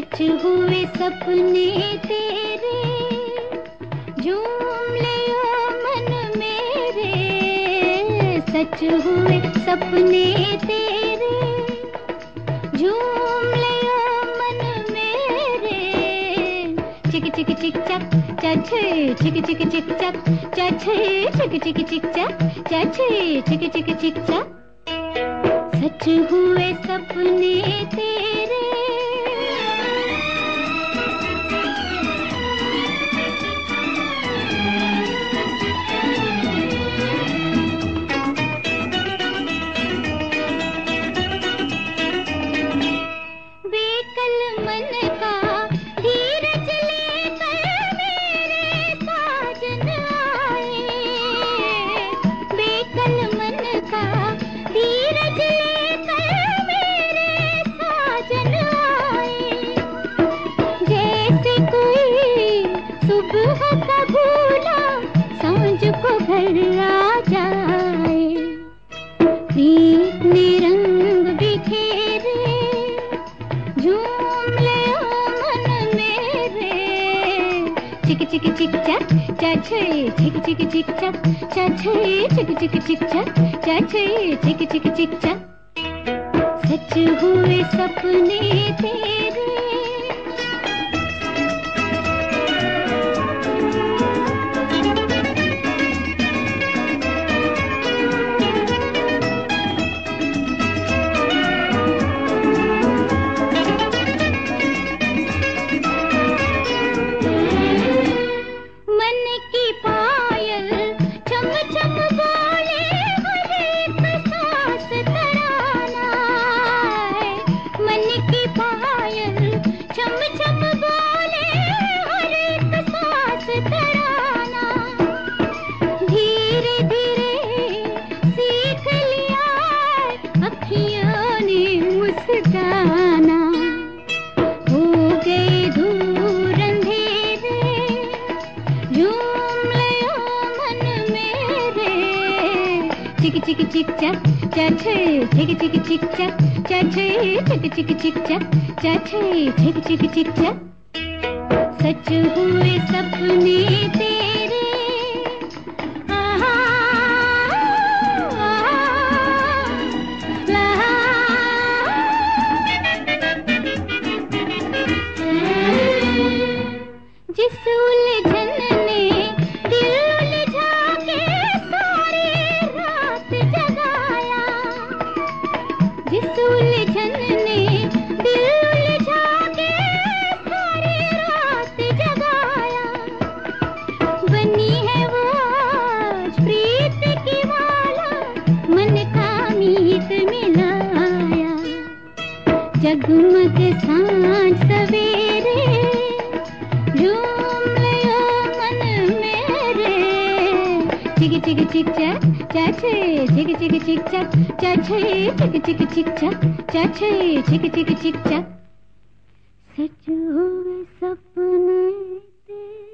सच हुए सपने तेरे, झूम ले ओ मन मेरे। सच हुए सपने तेरे, झूम ले ओ मन मेरे। चिक चिक चिक चक चछे, चिक चिक चिक चक चछे, चिक चिक चिक चक चछे, चिक चिक चिक चक। सच हुए सपने तेरे। बेकल मन का धीरज लेकर मेरे साजन आए। बेकल मन का धीरज लेकर मेरे साजन आए। जैसे कोई सुबह का भूला सांझ को घर आ जाए। प्रीत ने रंग बिखेरे, झूम ले ओ मन मेरे। चिक चिक चिक चक चछे, चिक चिक चिक चक चछे, चिक चिक चिक चक चछे, चिक चिक चिक चक। सच हुए सपने तेरे। मुस्काना हो गए दूर अंधेरे, झूम ले ओ मन मेरे। चिक चिक चिक चक चछे, चिक चिक चिक चक चछे, चिक चिक चिक चक चछे, चिक चिक चिक चक। सच हुए सपने तेरे। जिस उलझन ने दिल उलझा के सारी रात जगाया। जिस उलझन ने दिल उलझा के सारी रात जगाया। बनी है वो आज प्रीत की माला, मन का मीत मिलाया। जगमग सांझ सवेरे, झूम ले ओ मन मेरे। चिक चिक चिक चक चछे, चिक चिक चिक चक चछे, चिक चिक चिक चक चछे, चिक चिक चिक चक। सच हुए सपने तेरे।